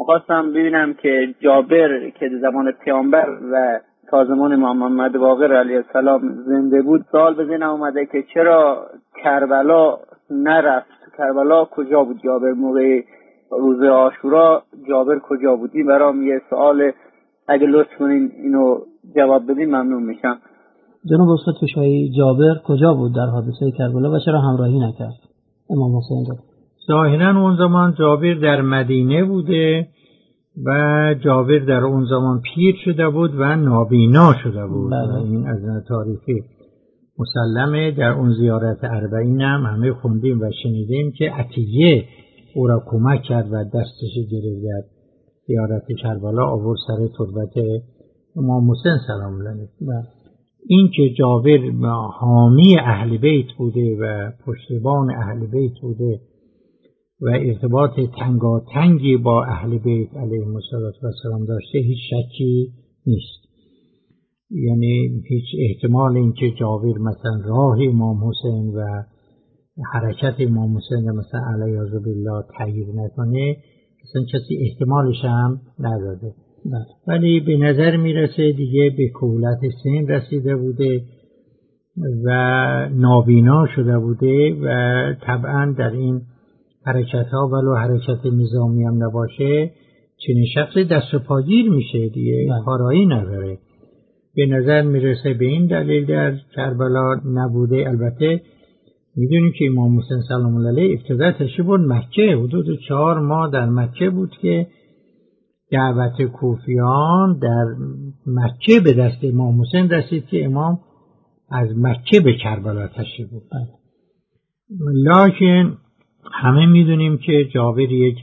می‌خواستم ببینم که جابر که زمان پیامبر و تا زمان امام محمد باقر علیه السلام زنده بود، سوال به ذهنم اومده که چرا کربلا نرفت؟ کربلا کجا بود جابر؟ موقع روز عاشورا جابر کجا بود؟ این برام یه سوال، اگه لطف کنین اینو جواب بدین ممنون میشم. جناب استاد کشایی، جابر کجا بود در حادثه کربلا و چرا همراهی نکرد امام حسین را؟ ظاهرا اون زمان جابر در مدینه بوده و جابر در اون زمان پیر شده بود و نابینا شده بود. این از تاریخی مسلمه. در اون زیارت اربعین هم همه خوندیم و شنیدیم که عطیه او را کمک کرد و دستش گرفت در زیارت کربلا، آورد سر تربت امام حسین سلام الله علیه. این که جابر حامی اهل بیت بوده و پشتیبان اهل بیت بوده و ارتباط تنگاتنگی با اهل بیت علیهم السلام داشته، هیچ شکی نیست. یعنی هیچ احتمال این که جابر مثلا راه امام حسین و حرکت امام حسین مثلا علیه بالله تغییر نکنه، مثلا کسی احتمالش هم نداده. ولی به نظر میرسه دیگه به کهولت سن رسیده بوده و نابینا شده بوده و طبعا در این حرکت ها ولو حرکت نظامی هم نباشه چنین شخص دست و پاگیر میشه دیگه، کارایی نداره. به نظر میرسه به این دلیل در کربلا نبوده. البته میدونیم که امام حسین سلام الله علیه ابتدا تشریف برد مکه، حدود 4 ماه در مکه بود که دعوت کوفیان در مکه به دست امام حسین رسید که امام از مکه به کربلا تشریف برد. لکن همه میدونیم که جابر یک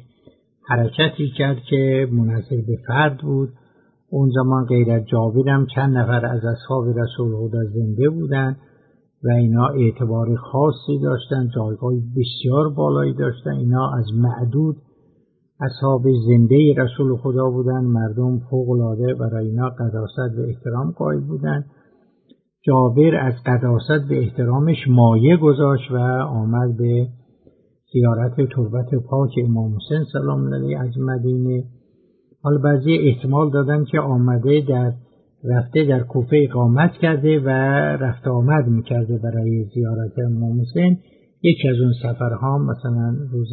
حرکتی کرد که منحصر به فرد بود. اون زمان غیر از جابر هم چند نفر از اصحاب رسول خدا زنده بودن و اینا اعتبار خاصی داشتن، جایگاه بسیار بالایی داشتن. اینا از معدود اصحاب زنده رسول خدا بودن، مردم فوق‌العاده برای اینا قداست و احترام قائل بودن. جابر از قداست به احترامش مایه گذاشت و آمد به زیارت تربت پاک امام حسین سلام الله علیه از مدینه. حالا بعضی احتمال دادن که آمده رفته در کوفه اقامت کرده و رفت آمد میکرده برای زیارت امام حسین. یکی از اون سفرها مثلا روز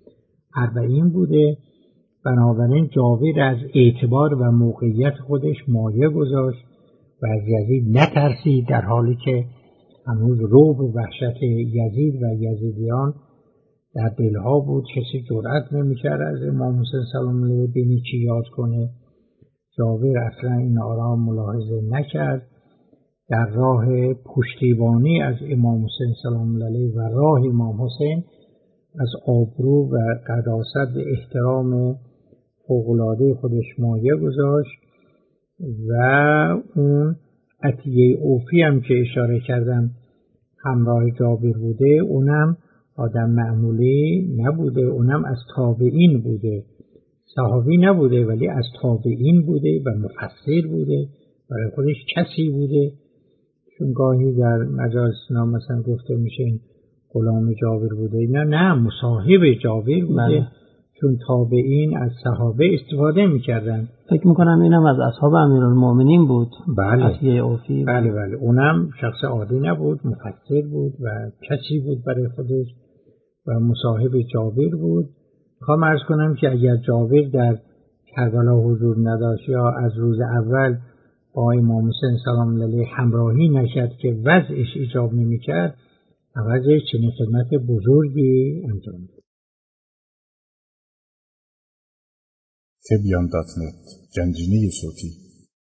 اربعین بوده. بنابراین جابر از اعتبار و موقعیت خودش مایه گذاشت و از یزید نترسید، در حالی که هنوز رعب و وحشت یزید و یزیدیان در دلها بود. کسی جرأت نمی‌کرد از امام حسین سلام الله علیه نیکی یاد کنه. جابر اصلا این آرام ملاحظه نکرد، در راه پشتیبانی از امام حسین سلام الله علیه و راه امام حسین از آبرو و قداست و احترام فوق‌العاده خودش مایه گذاشت. و اون عطیه اوفی هم که اشاره کردم همراه جابر بوده، اونم آدم معمولی نبوده، اونم از تابعین بوده، صحابی نبوده ولی از تابعین بوده و مفسر بوده، برای خودش کسی بوده. چون گاهی در مجالسنا مثلا گفته میشه این غلام جابر بوده، نه مصاحب جابر بوده. چون تابعین از صحابه استفاده میکردن. فکر میکنم اینم از اصحاب امیرالمومنین بود. بله اوفی. بله اونم شخص عادی نبود، مفسر بود و کسی بود برای خودش و مصاحب جابر بود. خواهم عرض کنم که اگر جابر در کربلا حضور نداشت یا از روز اول با امام حسین سلام الله علیه همراهی نکرد که وضعش ایجاب نمیکرد، عوضش چنین خدمت بزرگی انجام داد. تبیان.net گنجینه صوتی